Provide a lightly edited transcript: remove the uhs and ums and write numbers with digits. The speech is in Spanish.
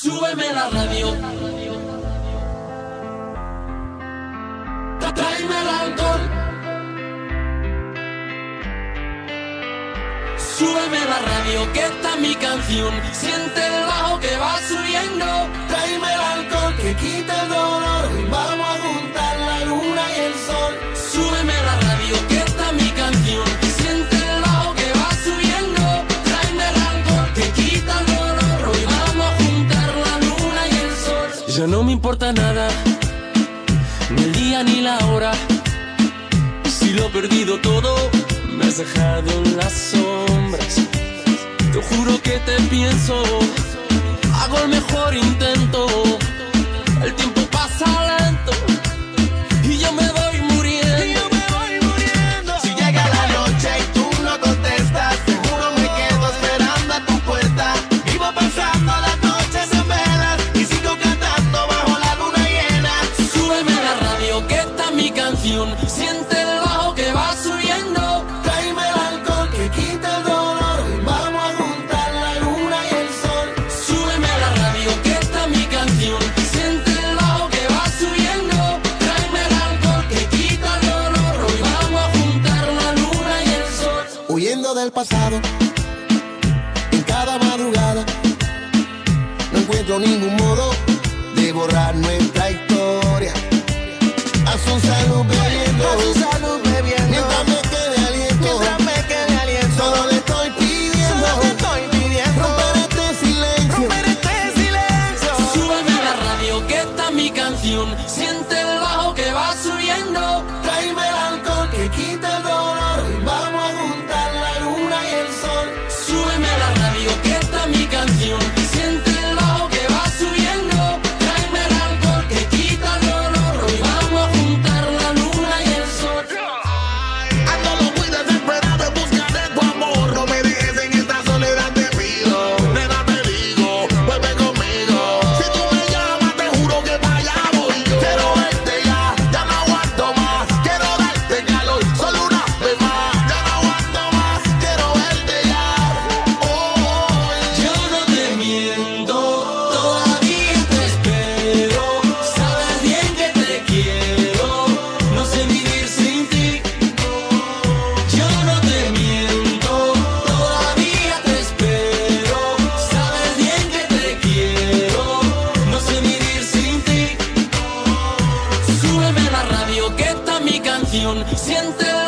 Súbeme la radio. Tráeme el alcohol. Súbeme la radio, que esta es mi canción. Siente el bajo que va subiendo. Tráeme el alcohol que quita el dolor. Y vamos a juntar la luna y el sol. Súbeme la radio, que esta es mi canción. Siente el bajo que va subiendo. Tráeme el alcohol que quita el dolor. Hoy vamos a juntar la luna y el sol. Ya no me importa nada, ni el día ni la hora. Si lo he perdido todo, me has dejado en las sombras. Te juro que te pienso, hago el mejor intento. El tiempo pasa lento y yo me voy muriendo. Si llega la noche y tú no contestas, seguro me quedo esperando a tu puerta. Vivo pasando las noches en velas y sigo cantando bajo la luna llena. Súbeme la radio, que esta es mi canción. Siente el bajo que va subiendo. Tráeme el alcohol que quita el dolor y vamos a juntar la luna y el sol. Súbeme la radio, que esta es mi canción. Siente el bajo que va subiendo. Tráeme el alcohol que quita el dolor. Hoy vamos a juntar la luna y el sol. Huyendo del pasado, en cada madrugada, no encuentro ningún modo de borrar nuestra historia. A su salud bebiendo, mientras me quede aliento, solo le estoy pidiendo, romper este silencio. Súbeme la radio, que esta es mi canción. Siente el bajo que va subiendo. Tráeme el alcohol que quita el dolor y vamos a juntar la luna y el sol. Súbeme la radio, que esta es mi canción. Siente el bajo que va subiendo. Tráeme el alcohol que quita el dolor. Hoy vamos a juntar la luna y el sol. Ando muy desesperado en busca de tu amor. No me dejes en esta soledad, te pido. Nena, te digo, vuelve conmigo. Si tú me llamas, te juro que para allá voy yo. Quiero verte ya no aguanto más. Quiero darte calor, solo una vez más. Ya no aguanto más, quiero verte ya. Yo no te miento, todavía te espero. Sabes bien que te quiero, no sé vivir sin ti. Yo no te miento, todavía te espero. Sabes bien que te quiero, no sé vivir sin ti. Súbeme la radio, que esta es mi canción. Siente